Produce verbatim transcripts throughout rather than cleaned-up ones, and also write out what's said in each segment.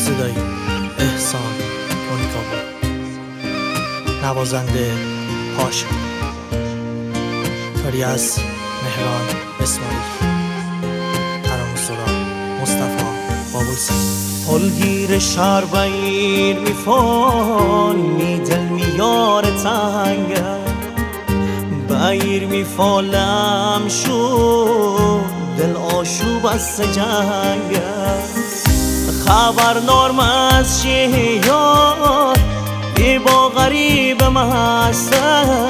صدای احسان مونیکا بود. نوازنده پاشا، کاری از مهران اسماعیلی، ترانه‌سرا مصطفی بابوسی. پلگیر شهر بیر میفال می دل میار تنگه بیر میفالم شو دل آشوب از جنگه خبر نارم از شیار بی با غریب مسته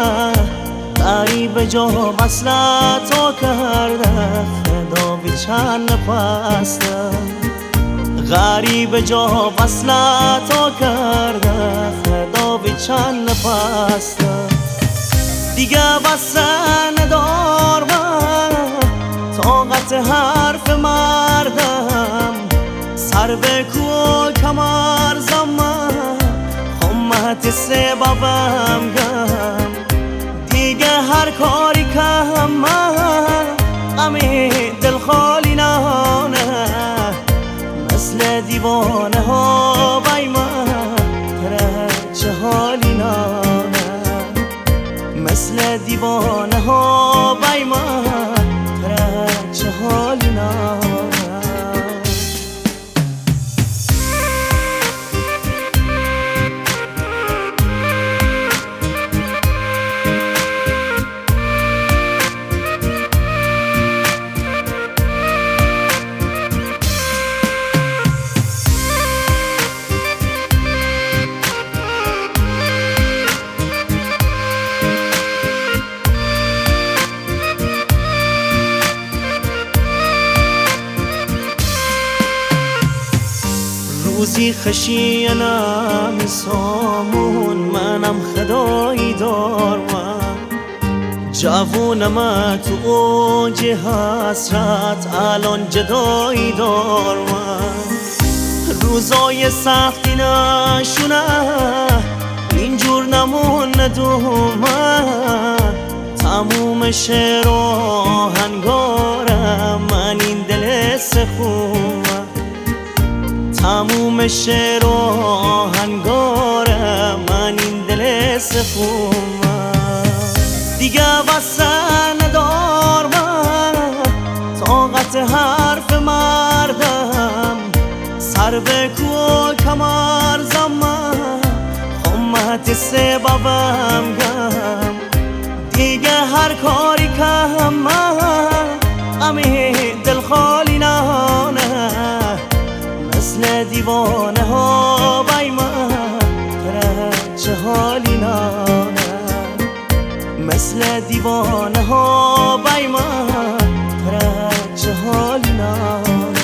غریب جا وصلتو کرده خدا بی چند پسته غریب جا وصلتو کرده خدا بی چند پسته دیگه بسته ندار من طاقت حرف مردم سر به کو کمر زمان خمت سببم گم دیگه هر کاری که من غم دل خالی نانه مثل دیوانه ها بای من تره چه حالی نانه مثل دیوانه ها بای من تره چه حالی نانه روزی خشینم سامون منم خدایی دار من جوونم تو اوج حسرت الان جدایی دار من روزای سختی نشونه اینجور نمون دومن تموم شعر و آهنگارم من این دل سخومم تموم شعر و آهنگارم من این دل سخومم دیگه بسته ندار من طاقت حرف مردم سر به کو کمر زمان خمت سببم گم دیگه هر کاری که من غم دل خالی نانه مثل دیوانه ها بای من تره چه حالی نانه مثل دیوانه ها بای من تره چه حالی نانه